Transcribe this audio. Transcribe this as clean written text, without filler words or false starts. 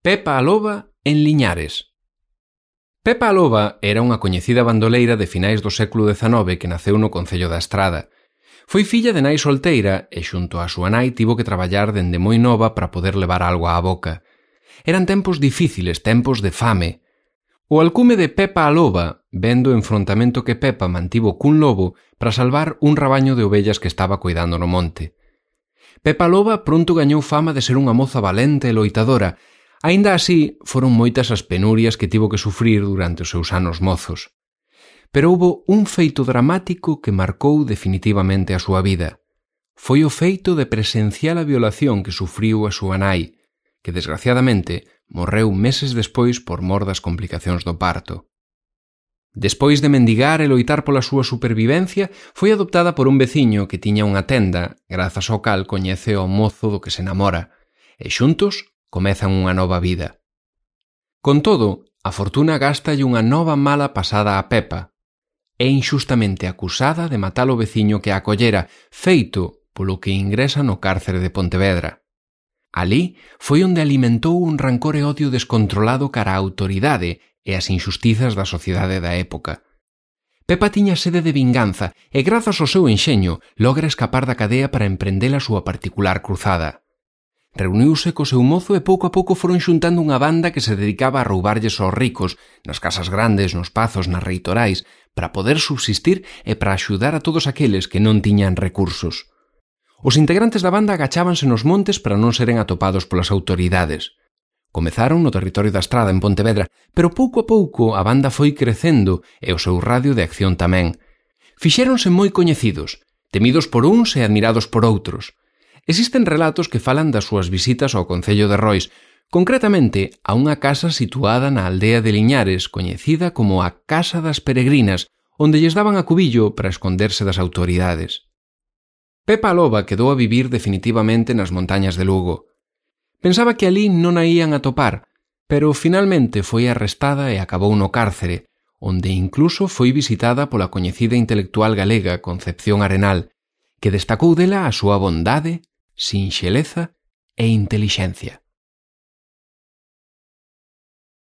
Pepa a Loba en Liñares. Pepa a Loba era unha coñecida bandoleira de finais do século XIX que naceu no concello da Estrada. Foi filla de nai solteira e xunto á súa nai tivo que traballar dende moi nova para poder levar algo á boca. Eran tempos difíciles, tempos de fame. O alcume de Pepa a Loba vén do enfrontamento que Pepa mantivo cun lobo para salvar un rabaño de ovellas que estaba cuidando no monte. Pepa a Loba pronto gañou fama de ser unha moza valente e loitadora. Aínda así, foron moitas as penurias que tivo que sufrir durante os seus anos mozos. Pero houbo un feito dramático que marcou definitivamente a súa vida. Foi o feito de presenciar a violación que sufriu a súa nai, que desgraciadamente morreu meses despois por mor das complicacións do parto. Despois de mendigar e loitar pola súa supervivencia, foi adoptada por un veciño que tiña unha tenda, grazas ao cal coñece ao mozo do que se namora, e xuntos comezan unha nova vida. Con todo, a fortuna gástalle unha nova mala pasada a Pepa. É inxustamente acusada de matar o veciño que a acollera, feito polo que ingresa no cárcere de Pontevedra. Alí foi onde alimentou un rancor e odio descontrolado cara á autoridade e as injustizas da sociedade da época. Pepa tiña sede de vinganza e, grazas ao seu enxeño, logra escapar da cadea para emprender a súa particular cruzada. Reuniuse co seu mozo e pouco a pouco foron xuntando unha banda que se dedicaba a roubarlles aos ricos, nas casas grandes, nos pazos, nas reitorais, para poder subsistir e para axudar a todos aqueles que non tiñan recursos. Os integrantes da banda agachábanse nos montes para non seren atopados polas autoridades. Comezaron no territorio da Estrada en Pontevedra, pero pouco a pouco a banda foi crecendo e o seu radio de acción tamén. Fixéronse moi coñecidos, temidos por uns e admirados por outros. Existen relatos que falan das súas visitas ao concello de Rois, concretamente a unha casa situada na aldea de Liñares, coñecida como a Casa das Peregrinas, onde lles daban acubillo para esconderse das autoridades. Pepa a Loba quedou a vivir definitivamente nas montañas de Lugo. Pensaba que alí non a ían a topar, pero finalmente foi arrestada e acabou no cárcere, onde incluso foi visitada pola coñecida intelectual galega Concepción Arenal, que destacou dela a súa bondade, sinxeleza e intelixencia.